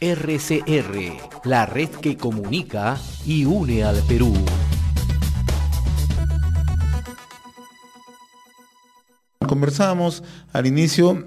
RCR, la red que comunica y une al Perú. Conversábamos al inicio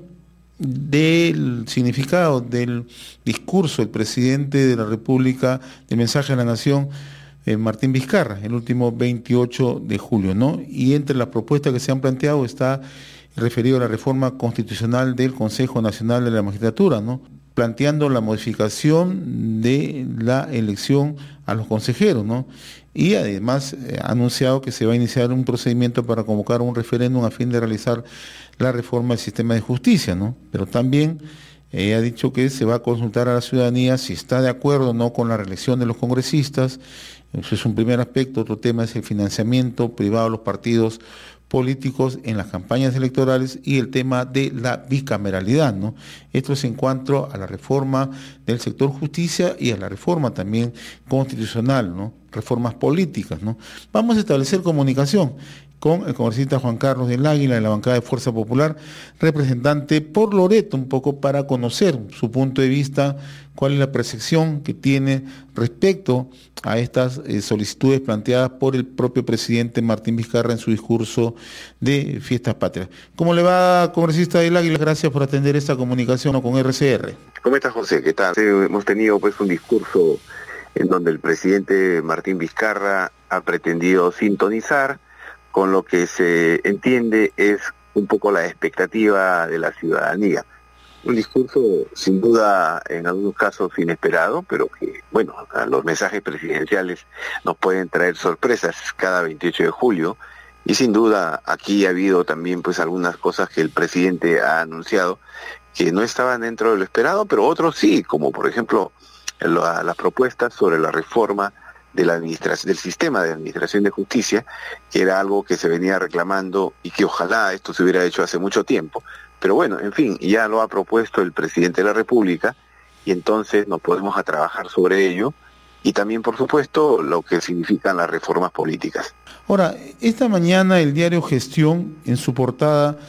del significado del discurso del presidente de la República, del mensaje a la Nación, Martín Vizcarra, el último 28 de julio, ¿no? Y entre las propuestas que se han planteado está referido a la reforma constitucional del Consejo Nacional de la Magistratura, ¿no? Planteando la modificación de la elección a los consejeros, ¿no? Y además ha anunciado que se va a iniciar un procedimiento para convocar un referéndum a fin de realizar la reforma del sistema de justicia, ¿no? Pero también ha dicho que se va a consultar a la ciudadanía si está de acuerdo o no con la reelección de los congresistas. Eso es un primer aspecto. Otro tema es el financiamiento privado de los partidos políticos en las campañas electorales y el tema de la bicameralidad, ¿no? Esto es en cuanto a la reforma del sector justicia y a la reforma también constitucional, ¿no? Reformas políticas, ¿no? Vamos a establecer comunicación con el congresista Juan Carlos del Águila de la bancada de Fuerza Popular, representante por Loreto, un poco para conocer su punto de vista, cuál es la percepción que tiene respecto a estas solicitudes planteadas por el propio presidente Martín Vizcarra en su discurso de Fiestas Patrias. ¿Cómo le va, congresista del Águila? Gracias por atender esta comunicación con RCR. ¿Cómo estás, José? ¿Qué tal? Hemos tenido pues un discurso en donde el presidente Martín Vizcarra ha pretendido sintonizar con lo que se entiende es un poco la expectativa de la ciudadanía. Un discurso sin duda en algunos casos inesperado, pero que, bueno, los mensajes presidenciales nos pueden traer sorpresas cada 28 de julio, y sin duda aquí ha habido también pues algunas cosas que el presidente ha anunciado que no estaban dentro de lo esperado, pero otros sí, como por ejemplo las propuestas sobre la reforma de la administración, del sistema de administración de justicia, que era algo que se venía reclamando y que ojalá esto se hubiera hecho hace mucho tiempo. Pero bueno, en fin, ya lo ha propuesto el presidente de la República y entonces nos podemos a trabajar sobre ello y también, por supuesto, lo que significan las reformas políticas. Ahora, esta mañana el diario Gestión, en su portada,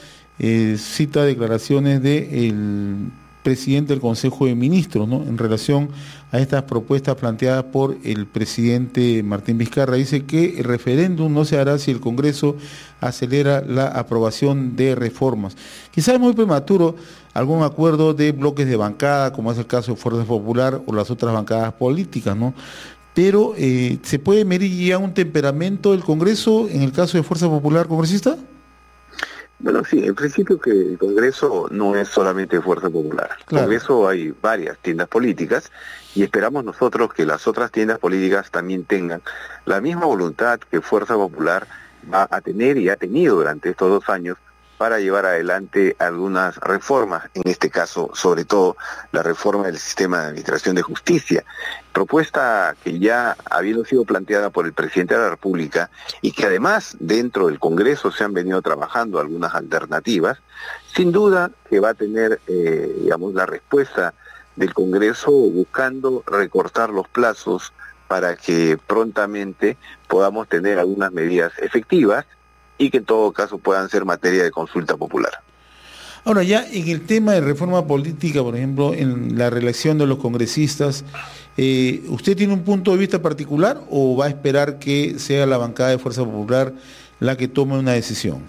cita declaraciones del presidente del Consejo de Ministros, ¿no?, en relación a estas propuestas planteadas por el presidente Martín Vizcarra. Dice que el referéndum no se hará si el Congreso acelera la aprobación de reformas. Quizás es muy prematuro algún acuerdo de bloques de bancada, como es el caso de Fuerza Popular o las otras bancadas políticas, ¿no? Pero ¿se puede medir ya un temperamento del Congreso en el caso de Fuerza Popular, congresista? Bueno, sí, en principio que el Congreso no es solamente Fuerza Popular. En el Congreso hay varias tiendas políticas y esperamos nosotros que las otras tiendas políticas también tengan la misma voluntad que Fuerza Popular va a tener y ha tenido durante estos 2 años para llevar adelante algunas reformas, en este caso, sobre todo, la reforma del sistema de administración de justicia, propuesta que ya habiendo sido planteada por el presidente de la República y que además dentro del Congreso se han venido trabajando algunas alternativas, sin duda que va a tener, la respuesta del Congreso buscando recortar los plazos para que prontamente podamos tener algunas medidas efectivas y que en todo caso puedan ser materia de consulta popular. Ahora, ya en el tema de reforma política, por ejemplo, en la reelección de los congresistas, ¿usted tiene un punto de vista particular o va a esperar que sea la bancada de Fuerza Popular la que tome una decisión?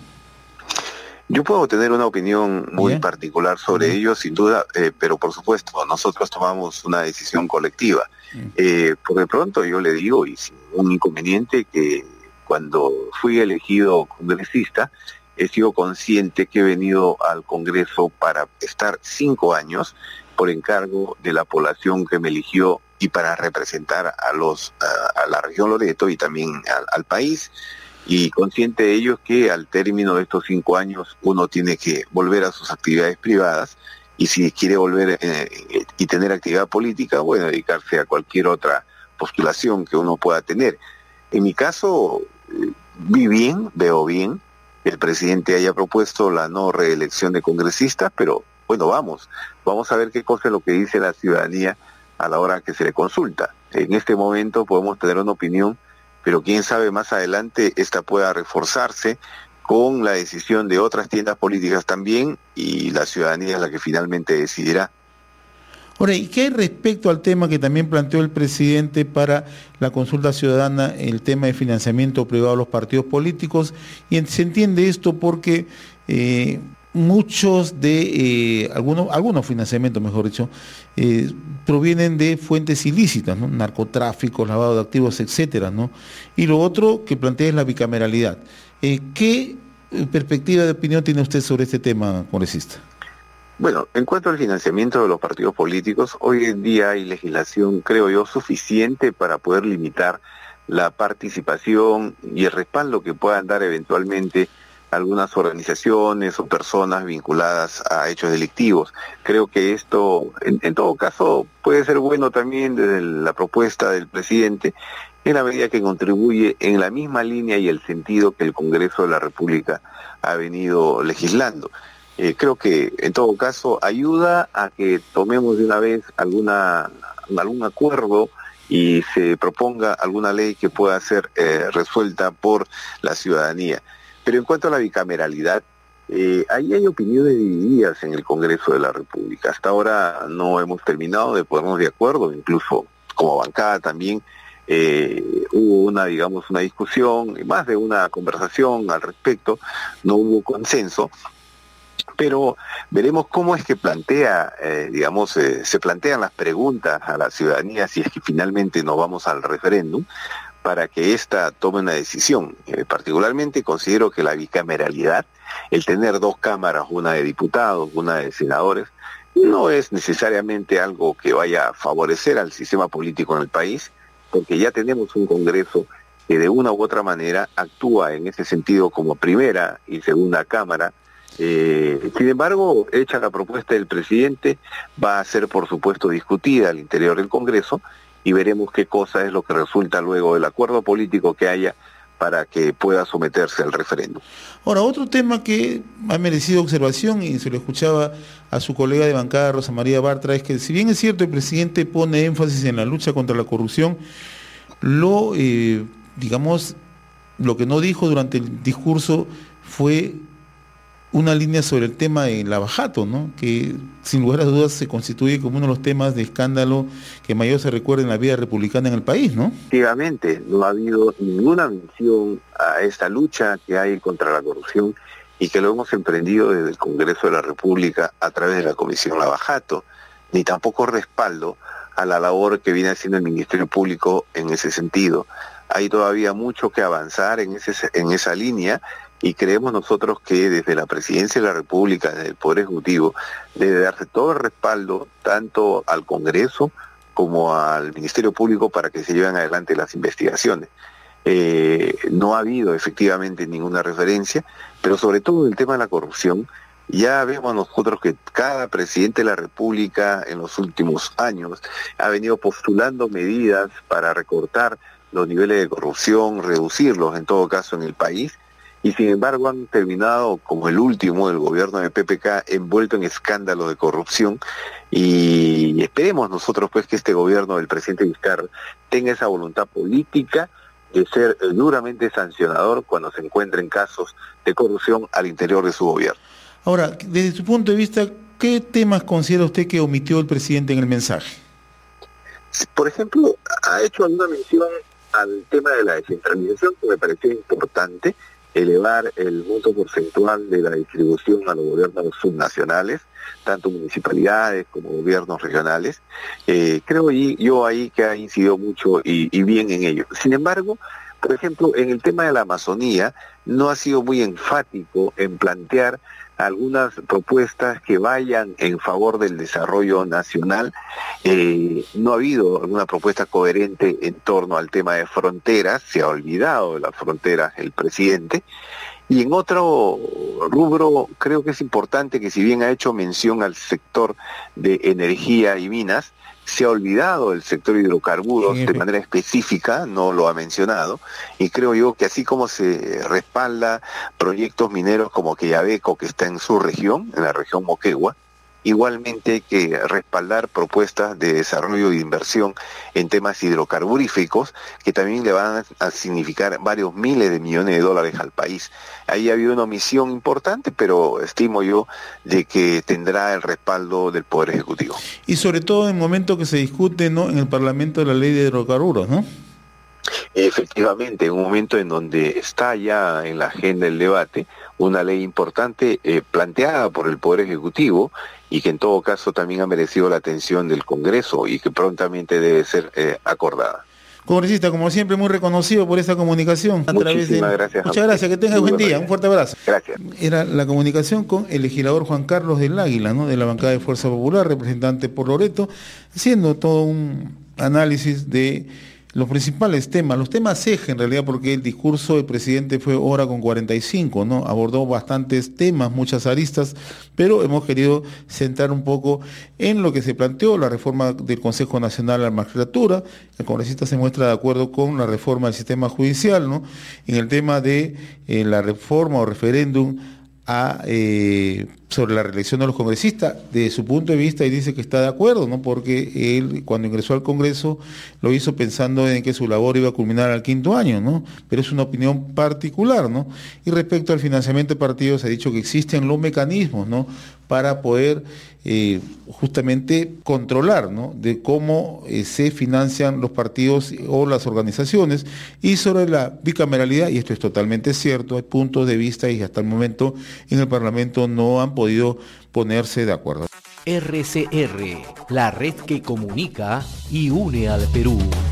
Yo puedo tener una opinión muy particular sobre ello, sin duda, pero por supuesto, nosotros tomamos una decisión colectiva. Por de pronto yo le digo, y sin un inconveniente, que cuando fui elegido congresista, he sido consciente que he venido al Congreso para estar 5 años por encargo de la población que me eligió y para representar a la región Loreto y también al país. Y consciente de ello que al término de estos 5 años uno tiene que volver a sus actividades privadas y si quiere volver y tener actividad política, bueno, dedicarse a cualquier otra postulación que uno pueda tener. En mi caso, veo bien que el presidente haya propuesto la no reelección de congresistas, pero bueno, vamos a ver qué cosa es lo que dice la ciudadanía a la hora que se le consulta. En este momento podemos tener una opinión, pero quién sabe más adelante esta pueda reforzarse con la decisión de otras tiendas políticas también y la ciudadanía es la que finalmente decidirá. Ahora, ¿y qué hay respecto al tema que también planteó el presidente para la consulta ciudadana, el tema de financiamiento privado a los partidos políticos? Y se entiende esto porque muchos de, algunos financiamientos, mejor dicho, provienen de fuentes ilícitas, ¿no? Narcotráfico, lavado de activos, etcétera, ¿no? Y lo otro que plantea es la bicameralidad. ¿Qué perspectiva de opinión tiene usted sobre este tema, congresista? Bueno, en cuanto al financiamiento de los partidos políticos, hoy en día hay legislación, creo yo, suficiente para poder limitar la participación y el respaldo que puedan dar eventualmente algunas organizaciones o personas vinculadas a hechos delictivos. Creo que esto, en todo caso, puede ser bueno también desde la propuesta del presidente, en la medida que contribuye en la misma línea y el sentido que el Congreso de la República ha venido legislando. Creo que, en todo caso, ayuda a que tomemos de una vez algún acuerdo y se proponga alguna ley que pueda ser resuelta por la ciudadanía. Pero en cuanto a la bicameralidad, ahí hay opiniones divididas en el Congreso de la República. Hasta ahora no hemos terminado de ponernos de acuerdo, incluso como bancada también hubo una discusión, más de una conversación al respecto, no hubo consenso. Pero veremos cómo es que se plantean las preguntas a la ciudadanía si es que finalmente nos vamos al referéndum para que ésta tome una decisión. Particularmente considero que la bicameralidad, el tener dos cámaras, una de diputados, una de senadores, no es necesariamente algo que vaya a favorecer al sistema político en el país, porque ya tenemos un Congreso que de una u otra manera actúa en ese sentido como primera y segunda cámara. Sin embargo, hecha la propuesta del presidente, va a ser por supuesto discutida al interior del Congreso y veremos qué cosa es lo que resulta luego del acuerdo político que haya para que pueda someterse al referéndum. Ahora, otro tema que ha merecido observación, y se lo escuchaba a su colega de bancada, Rosa María Bartra, es que si bien es cierto el presidente pone énfasis en la lucha contra la corrupción, lo que no dijo durante el discurso fue una línea sobre el tema de Lavajato, ¿no? Que sin lugar a dudas se constituye como uno de los temas de escándalo que mayor se recuerda en la vida republicana en el país, ¿no? Efectivamente, no ha habido ninguna mención a esta lucha que hay contra la corrupción y que lo hemos emprendido desde el Congreso de la República a través de la Comisión Lavajato, ni tampoco respaldo a la labor que viene haciendo el Ministerio Público en ese sentido. Hay todavía mucho que avanzar en esa línea. Y creemos nosotros que desde la Presidencia de la República, desde el Poder Ejecutivo, debe darse todo el respaldo tanto al Congreso como al Ministerio Público para que se lleven adelante las investigaciones. No ha habido efectivamente ninguna referencia, pero sobre todo en el tema de la corrupción, ya vemos nosotros que cada presidente de la República en los últimos años ha venido postulando medidas para recortar los niveles de corrupción, reducirlos en todo caso en el país, y sin embargo han terminado como el último del gobierno de PPK envuelto en escándalos de corrupción, y esperemos nosotros pues que este gobierno del presidente Vizcarra tenga esa voluntad política de ser duramente sancionador cuando se encuentren casos de corrupción al interior de su gobierno. Ahora, desde su punto de vista, ¿qué temas considera usted que omitió el presidente en el mensaje? Por ejemplo, ha hecho alguna mención al tema de la descentralización, que me pareció importante, elevar el monto porcentual de la distribución a los gobiernos subnacionales, tanto municipalidades como gobiernos regionales. Creo yo ahí que ha incidido mucho y bien en ello. Sin embargo, por ejemplo, en el tema de la Amazonía, no ha sido muy enfático en plantear algunas propuestas que vayan en favor del desarrollo nacional. No ha habido alguna propuesta coherente en torno al tema de fronteras, se ha olvidado de las fronteras el presidente. Y en otro rubro, creo que es importante que si bien ha hecho mención al sector de energía y minas, se ha olvidado el sector hidrocarburos de manera específica, no lo ha mencionado, y creo yo que así como se respalda proyectos mineros como Quellaveco, que está en su región, en la región Moquegua, igualmente hay que respaldar propuestas de desarrollo e inversión en temas hidrocarburíficos que también le van a significar varios miles de millones de dólares al país. Ahí ha habido una omisión importante, pero estimo yo de que tendrá el respaldo del Poder Ejecutivo. Y sobre todo en el momento que se discute, ¿no?, en el Parlamento la ley de hidrocarburos, ¿no? Efectivamente, en un momento en donde está ya en la agenda el debate, una ley importante planteada por el Poder Ejecutivo y que en todo caso también ha merecido la atención del Congreso y que prontamente debe ser acordada. Congresista, como siempre, muy reconocido por esta comunicación. Muchísimas gracias. Muchas gracias, que tenga buen día, un fuerte abrazo. Gracias. Era la comunicación con el legislador Juan Carlos del Águila, ¿no?, de la bancada de Fuerza Popular, representante por Loreto, haciendo todo un análisis de los principales temas, los temas eje en realidad, porque el discurso del presidente fue hora con 45, ¿no? Abordó bastantes temas, muchas aristas, pero hemos querido centrar un poco en lo que se planteó, la reforma del Consejo Nacional a la Magistratura. El congresista se muestra de acuerdo con la reforma del sistema judicial, ¿no? En el tema de la reforma o referéndum sobre la reelección de los congresistas, de su punto de vista, y dice que está de acuerdo, ¿no?, porque él cuando ingresó al Congreso lo hizo pensando en que su labor iba a culminar al 5º año, ¿no?, pero es una opinión particular, ¿no? Y respecto al financiamiento de partidos, ha dicho que existen los mecanismos, ¿no?, para poder justamente controlar, ¿no?, de cómo se financian los partidos o las organizaciones. Y sobre la bicameralidad, y esto es totalmente cierto, hay puntos de vista y hasta el momento en el Parlamento no han podido ponerse de acuerdo. RCR, la red que comunica y une al Perú.